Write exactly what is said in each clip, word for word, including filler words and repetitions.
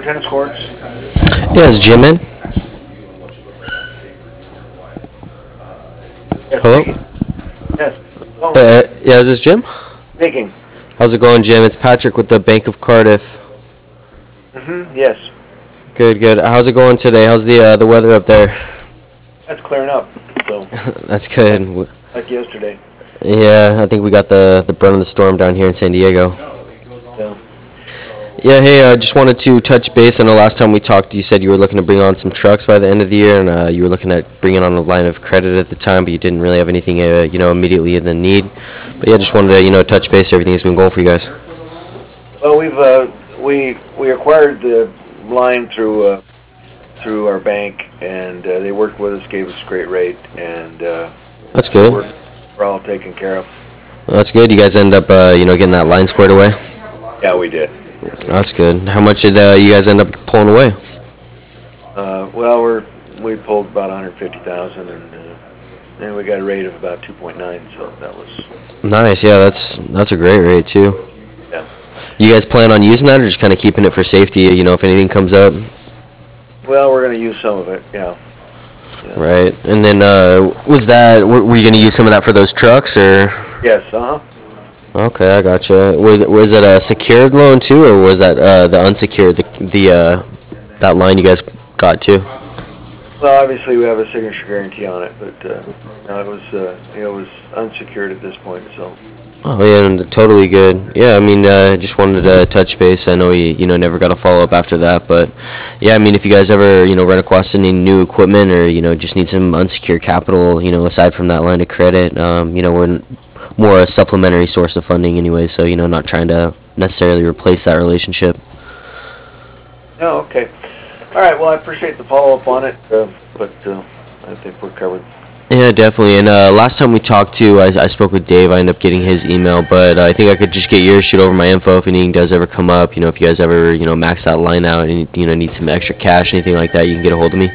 tennis courts? Yeah, is Jim in? Yes, Hello? speaking. Yes. Oh, Uh, yeah, is this Jim? speaking. How's it going, Jim? It's Patrick with the Bank of Cardiff. Mm-hmm. Yes. Good, good. How's it going today? How's the uh, the weather up there? That's clearing up. So, That's good. like yesterday. Yeah, I think we got the the brunt of the storm down here in San Diego. So, Yeah, hey, I uh, just wanted to touch base. I know last time we talked, you said you were looking to bring on some trucks by the end of the year, and uh, you were looking at bringing on a line of credit at the time, but you didn't really have anything, uh, you know, immediately in the need. But yeah, just wanted to, you know, touch base. Everything's been going for you guys. well, we've uh, we we acquired the line through uh, through our bank, and uh, they worked with us, gave us a great rate, and uh, That's good. we're, we're all taken care of. Well, that's good. You guys end up, uh, you know, getting that line squared away. Yeah, we did. That's good. How much did uh, you guys end up pulling away? Uh, well, we're we pulled about one hundred fifty thousand, and uh, then we got a rate of about two point nine. So that was Nice. Yeah, that's that's a great rate too. yeah. You guys plan on using that, or just kind of keeping it for safety? You know, if anything comes up. Well, we're going to use some of it. Yeah. Yeah. Right. And then uh, was that? Were were you going to use some of that for those trucks, or? Yes. Uh huh. Okay, I gotcha. Was was it a secured loan too, or was that uh, the unsecured, the the uh, that line you guys got too? Well, obviously we have a signature guarantee on it, but uh, no, it was uh, you know, it was unsecured at this point. So Oh yeah, and totally good. Yeah, I mean, uh, just wanted to touch base. I know you you know never got a follow up after that, but yeah, I mean, if you guys ever you know run across any new equipment or you know just need some unsecured capital, you know, aside from that line of credit, um, you know, we're more a supplementary source of funding anyway. So you know, not trying to necessarily replace that relationship. oh, okay. All right. Well, I appreciate the follow up on it, uh, but uh, I think we're covered. Yeah, definitely. And uh, last time we talked to, I, I spoke with Dave. I ended up getting his email, but uh, I think I could just get yours, shoot over my info if anything does ever come up. You know, if you guys ever, you know, max that line out and you know need some extra cash, anything like that, you can get a hold of me.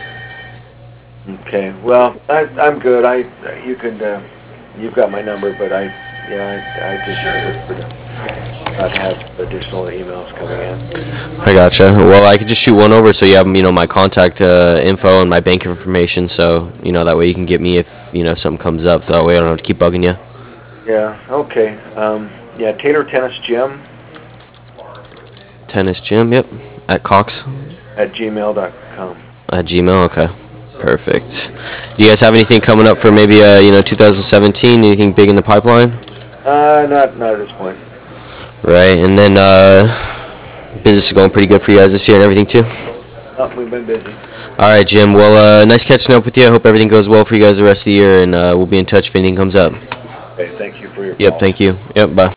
Okay. Well, I, I'm good. I you can uh, you've got my number, but I yeah I, I just would not have additional emails coming in. I gotcha. Well, I could just shoot one over so you have, you know, my contact uh, info and my bank information. So you know that way you can get me if you know something comes up. That way I don't have to keep bugging you. Yeah. Okay. Um, yeah. Taylor Tennis Gym Tennis gym. Yep. At Cox. at gmail dot com. At Gmail. Okay. Perfect. Do you guys have anything coming up for maybe uh, you know two thousand seventeen? Anything big in the pipeline? Uh, not not at this point. Right, and then uh, business is going pretty good for you guys this year and everything too. Oh, we've been busy. All right, Jim. Well, uh, nice catching up with you. I hope everything goes well for you guys the rest of the year, and uh, we'll be in touch if anything comes up. Okay. Thank you for your Yep. call. Thank you. Yep. Bye.